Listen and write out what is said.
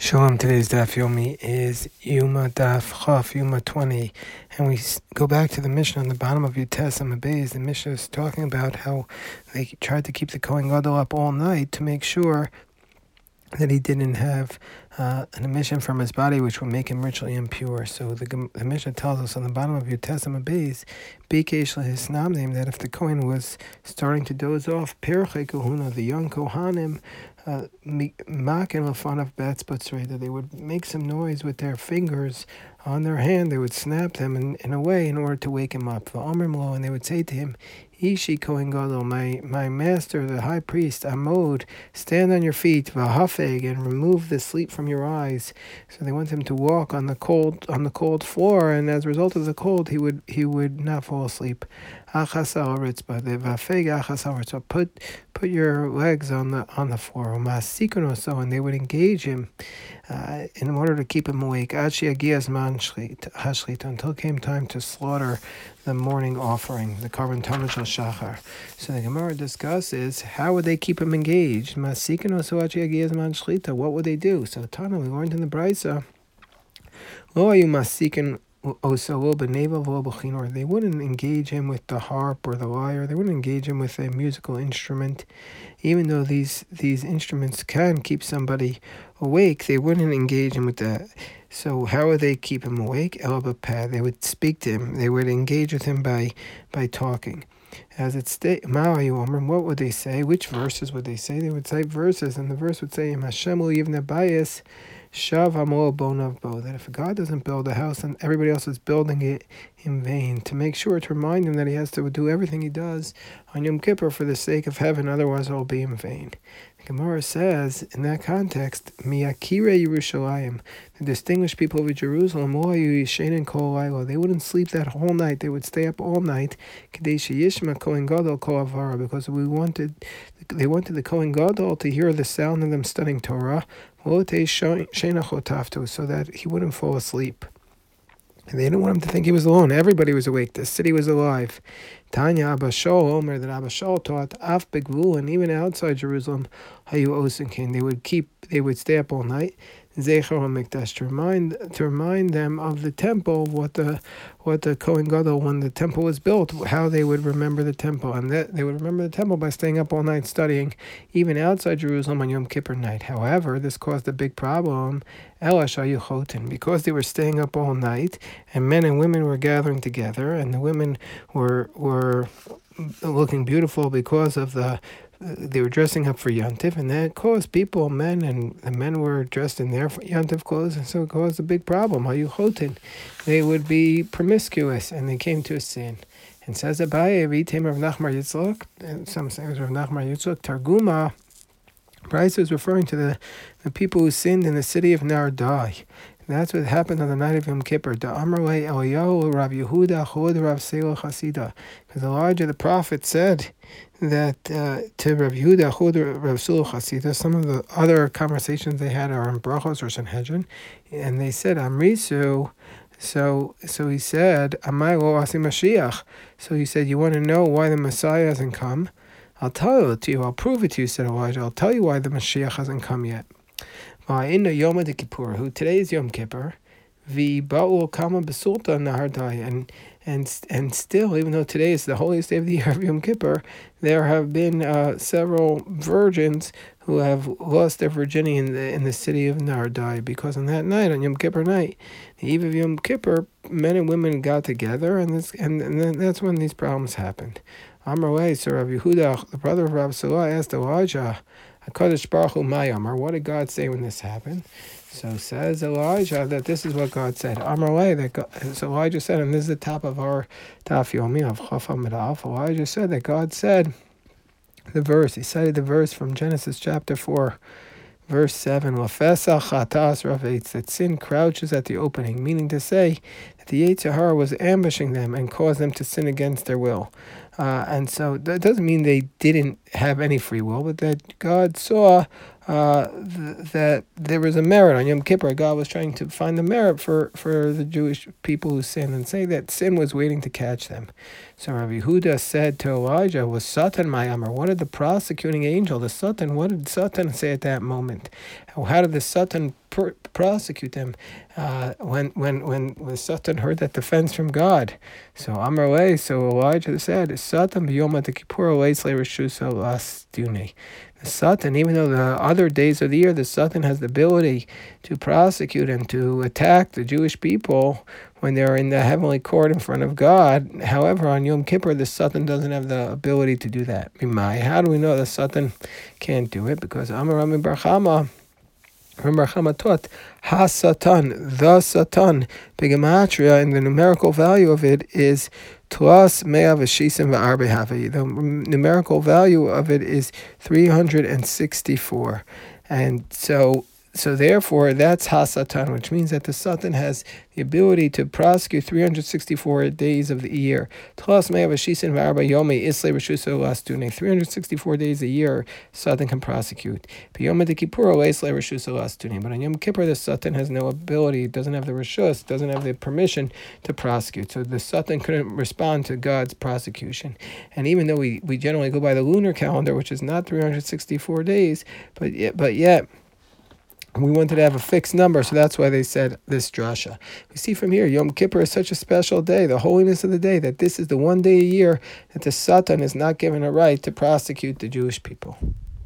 Shalom, today's Daf Yomi is Yuma Daf Chaf, Yuma 20, and we go back to the Mishnah on the bottom of Yutes and Beis. The Mishnah is talking about how they tried to keep the Kohen Gadol up all night to make sure that he didn't have an emission from his body which would make him ritually impure. So the Mishnah tells us on the bottom of Yutes and Beis, Bikesh Lehisnam name, that if the Kohen was starting to doze off, Perche Kohuna, the young Kohanim, Makin Lefan of bats, but that they would make some noise with their fingers on their hand. They would snap them in a way in order to wake him up. And they would say to him, Ishi Kohen Gadol, my master, the high priest, Amod, stand on your feet, Vahafeg, and remove the sleep from your eyes. So they want him to walk on the cold floor, and as a result of the cold, he would not fall asleep. So put your legs on the floor. And they would engage him in order to keep him awake until it came time to slaughter the morning offering, the Karban Tamid Shel Shachar. So the Gemara discusses how would they keep him engaged. What would they do? So Tana, we learned in the Brisa, they wouldn't engage him with the harp or the lyre. They wouldn't engage him with a musical instrument, even though these instruments can keep somebody awake. They wouldn't engage him with that. So how would they keep him awake? They would speak to him. They would engage with him by talking. As it states, what would they say? Which verses would they say? They would cite verses, and the verse would say, Hashem will yivneh bayis, shav hamol bonav bo, that if God doesn't build a house, then everybody else is building it in vain, to make sure to remind him that he has to do everything he does on Yom Kippur for the sake of heaven, otherwise it will be in vain. The Gemara says, in that context, Miyakire Yerushalayim, the distinguished people of Jerusalem, they wouldn't sleep that whole night. They would stay up all night, because they wanted the Kohen Gadol to hear the sound of them studying Torah, so that he wouldn't fall asleep. And they didn't want him to think he was alone. Everybody was awake. The city was alive. Tanya Abba Shaul, Omer, that Abba Shaul taught, Af Begvul, and even outside Jerusalem, Hayu Osenkin, they would stay up all night. Zecher HaMikdash, to remind them of the temple, what the Kohen Gadol, when the temple was built, how they would remember the temple, and that they would remember the temple by staying up all night studying, even outside Jerusalem on Yom Kippur night. However, this caused a big problem. Because they were staying up all night, and men and women were gathering together, and the women were looking beautiful because of they were dressing up for Yantif, and that caused the men were dressed in their Yantif clothes, and so it caused a big problem. They would be promiscuous, and they came to a sin. And says Abaye, Rav Nachman Yitzchak, and some say it was Rav Nachman Yitzchak, Targuma, Bryce is referring to the people who sinned in the city of Nardai. That's what happened on the night of Yom Kippur. Because Elijah the prophet said that to Rav Yehuda, Rav Sulu Chasida, some of the other conversations they had are in Brachos or Sanhedrin, and they said, Amrisu. So he said, Amai lo asi Mashiach. So he said, you want to know why the Messiah hasn't come? I'll tell it to you. I'll prove it to you, said Elijah. I'll tell you why the Mashiach hasn't come yet. Yom Kippur, who today is Yom Kippur, v'ba'u kama besulta nahardai, and still, even though today is the holiest day of the year of Yom Kippur, there have been several virgins who have lost their virginity in the city of Nardai, because on that night, on Yom Kippur night, the eve of Yom Kippur, men and women got together, and that's when these problems happened. Amar so Rav Yehuda, the brother of Rav Salah, asked Elijah, HaKadosh Baruch Hu Mayamar, what did God say when this happened? So says Elijah that this is what God said. So Elijah said, and this is the top of our Daf Yomi of Chaf Amid Aleph. Elijah said that God said the verse. He cited the verse from Genesis chapter 4, verse 7. That sin crouches at the opening, meaning to say that the Yetzer Hara was ambushing them and caused them to sin against their will. And so that doesn't mean they didn't have any free will, but that God saw that there was a merit on Yom Kippur. God was trying to find the merit for the Jewish people who sinned, and say that sin was waiting to catch them. So Rabbi Yehuda said to Elijah, was Satan my Amar? What did the prosecuting angel, the Satan, what did Satan say at that moment? How did the Satan prosecute them. When the Satan heard that defense from God, so Amrle, so Elijah said, Satan b'yom Kippur leisle reshusa lastune. The Satan, even though the other days of the year, the Satan has the ability to prosecute and to attack the Jewish people when they're in the heavenly court in front of God. However, on Yom Kippur, the Satan doesn't have the ability to do that. How do we know the Satan can't do it? Because Amar Rami Bar Chama taught Ha-Satan, the Satan, Bigamatria, and the numerical value of it is Tlas Mea V'Shisim V'Arbe Havi. The numerical value of it is 364. And so therefore, that's Ha-Satan, which means that the Satan has the ability to prosecute 364 days of the year. 364 days a year, Satan can prosecute. But on Yom Kippur, the Satan has no ability, doesn't have the reshus, doesn't have the permission to prosecute. So the Satan couldn't respond to God's prosecution. And even though we generally go by the lunar calendar, which is not 364 days, but yet we wanted to have a fixed number, so that's why they said this drasha. We see from here, Yom Kippur is such a special day, the holiness of the day, that this is the one day a year that the Satan is not given a right to prosecute the Jewish people.